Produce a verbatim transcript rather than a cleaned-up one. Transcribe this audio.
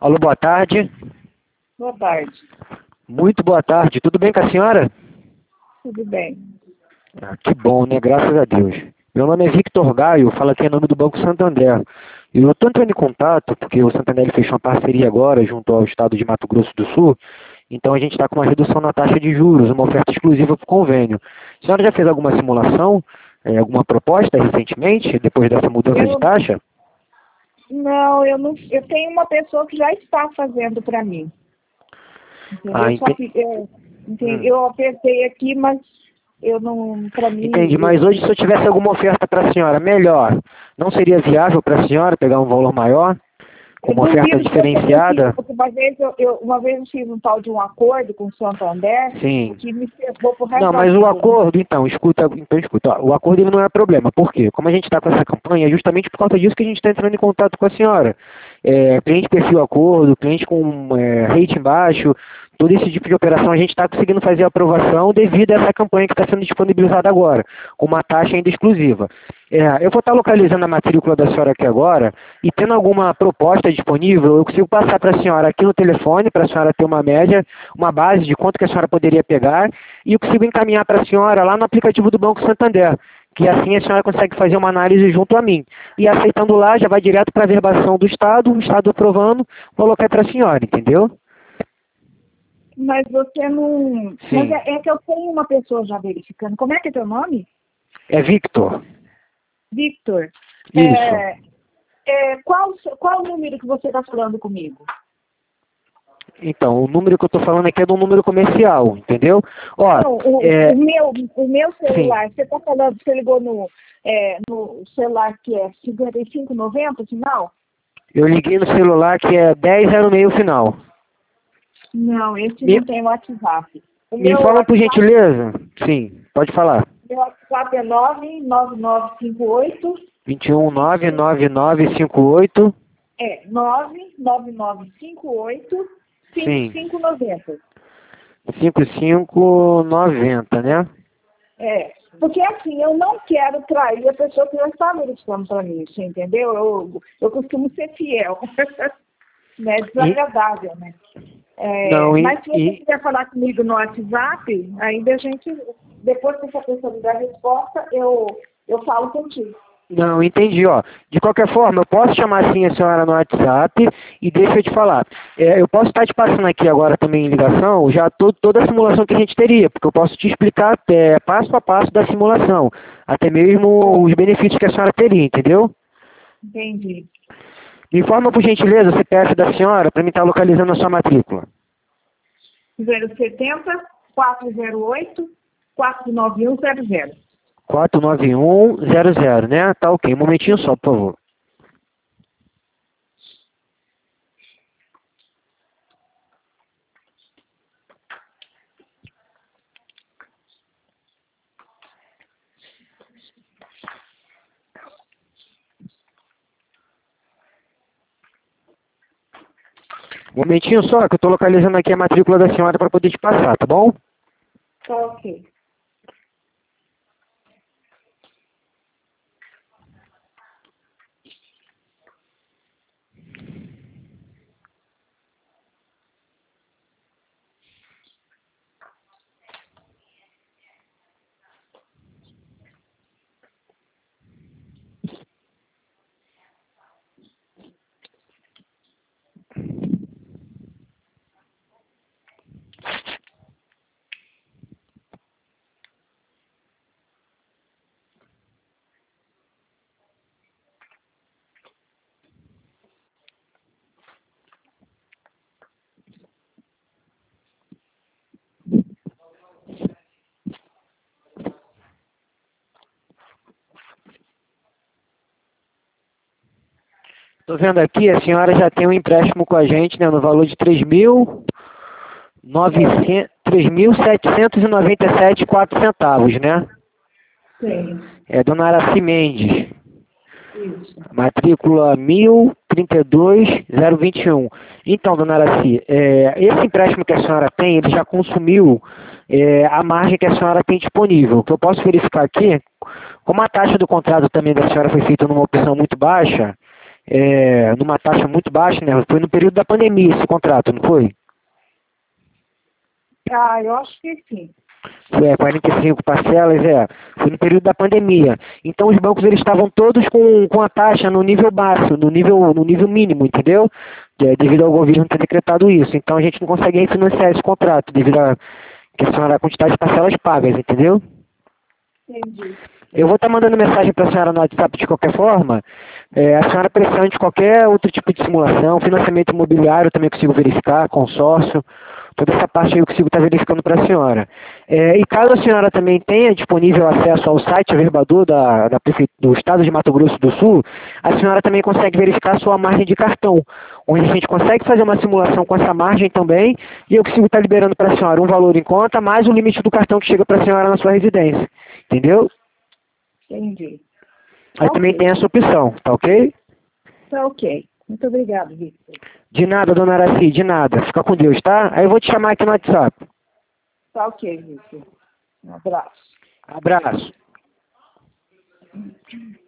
Alô, boa tarde. Boa tarde. Muito boa tarde. Tudo bem com a senhora? Tudo bem. Ah, que bom, né? Graças a Deus. Meu nome é Victor Gaio, falo aqui em nome do Banco Santander. E eu estou entrando em contato porque o Santander fechou uma parceria agora junto ao estado de Mato Grosso do Sul. Então a gente está com uma redução na taxa de juros, uma oferta exclusiva para o convênio. A senhora já fez alguma simulação, eh, alguma proposta recentemente, depois dessa mudança Eu, de taxa? não, eu não. Eu tenho uma pessoa que já está fazendo para mim. Entendeu? Ah, Só ente... que eu, hum. eu apertei aqui, mas eu não. Para mim. Entendi, mas Eu, hoje se eu tivesse alguma oferta para a senhora melhor, não seria viável para a senhora pegar um valor maior, com eu uma oferta duvido que você consiga, diferenciada? porque uma vez eu, eu, uma vez eu fiz um tal de um acordo com o Santander Sim. que me ferrou pro resto Não, da mas o vida. acordo, então, escuta, então escuta, ó, o acordo ele não é problema. Por quê? Como a gente está com essa campanha, é justamente por causa disso que a gente está entrando em contato com a senhora. É, cliente perfil acordo, cliente com é, rating baixo, todo esse tipo de operação a gente está conseguindo fazer a aprovação devido a essa campanha que está sendo disponibilizada agora, com uma taxa ainda exclusiva. É, eu vou estar localizando a matrícula da senhora aqui agora e tendo alguma proposta disponível, eu consigo passar para a senhora aqui no telefone, para a senhora ter uma média, uma base de quanto que a senhora poderia pegar e eu consigo encaminhar para a senhora lá no aplicativo do Banco Santander, que assim a senhora consegue fazer uma análise junto a mim. E aceitando lá, já vai direto para a verbação do Estado, o Estado aprovando, colocar para a senhora, entendeu? Mas você não. Mas Sim. é, é que eu tenho uma pessoa já verificando. Como é que é teu nome? É Victor. Victor. Isso. É, é, qual, qual o número que você está falando comigo? Então, o número que eu estou falando aqui é do número comercial, entendeu? Ó, Não, o, é... o, meu, o meu celular, Sim. você está falando, você ligou no, é, no celular que é cinquenta e cinco noventa, final? Eu liguei no celular que é dez zero seis final. Não, esse Me, não tem WhatsApp. O me meu fala por WhatsApp, gentileza? Sim, pode falar. meu WhatsApp é nove nove nove cinco oito, vinte e um nove nove nove cinco oito. é nove nove nove cinco oito, cinco Sim. cinco noventa. cinco cinco noventa, né? É, porque assim, eu não quero trair a pessoa que já está verificando para mim, você entendeu? Eu, eu costumo ser fiel, né? E, Desagradável, né? É, não, e, mas se você e, quiser falar comigo no WhatsApp, ainda a gente, depois que essa pessoa me der a resposta, eu, eu falo contigo. não, entendi, ó. De qualquer forma, eu posso chamar assim a senhora no WhatsApp e deixa eu te falar. É, eu posso estar te passando aqui agora também em ligação, já to, toda a simulação que a gente teria, porque eu posso te explicar é, passo a passo da simulação, até mesmo os benefícios que a senhora teria, entendeu? Entendi. Me informa, por gentileza, o C P F da senhora para mim estar localizando a sua matrícula. zero setenta, quatrocentos e oito, quatrocentos e noventa e um zero zero. quatro nove um zero zero, né? Tá ok. Um momentinho só, por favor. Um momentinho só, que eu estou localizando aqui a matrícula da senhora para poder te passar, tá bom? Tá ok. Estou vendo aqui, a senhora já tem um empréstimo com a gente, né, no valor de três mil setecentos e noventa e sete e quatro centavos, né? Sim. É Dona Araci Mendes. Isso. Matrícula mil trinta e dois zero vinte e um. Então, Dona Araci, é, esse empréstimo que a senhora tem, ele já consumiu é, a margem que a senhora tem disponível. O que eu posso verificar aqui, como a taxa do contrato também da senhora foi feita numa opção muito baixa, é, numa taxa muito baixa, né? Foi no período da pandemia esse contrato, não foi? Ah, eu acho que sim. É, quarenta e cinco parcelas, é. Foi no período da pandemia. Então os bancos eles estavam todos com, com a taxa no nível baixo, no nível, no nível mínimo, entendeu? É, devido ao governo ter decretado isso. Então a gente não consegue refinanciar esse contrato, devido à questão da quantidade de parcelas pagas, entendeu? Entendi. Eu vou estar mandando mensagem para a senhora no WhatsApp de qualquer forma. É, a senhora precisando de qualquer outro tipo de simulação, financiamento imobiliário eu também consigo verificar, consórcio, toda essa parte aí eu consigo estar verificando para a senhora. É, e caso a senhora também tenha disponível acesso ao site Averbador da, da Prefe... do Estado de Mato Grosso do Sul, a senhora também consegue verificar a sua margem de cartão, onde a gente consegue fazer uma simulação com essa margem também, e eu consigo estar liberando para a senhora um valor em conta, mais o limite do cartão que chega para a senhora na sua residência. Entendeu? Entendi. Aí Ok. também tem essa opção, tá ok? Tá ok. Muito obrigado, Victor. De nada, dona Araci, de nada. Fica com Deus, tá? Aí eu vou te chamar aqui no WhatsApp. Tá ok, Victor. Um abraço. Abraço.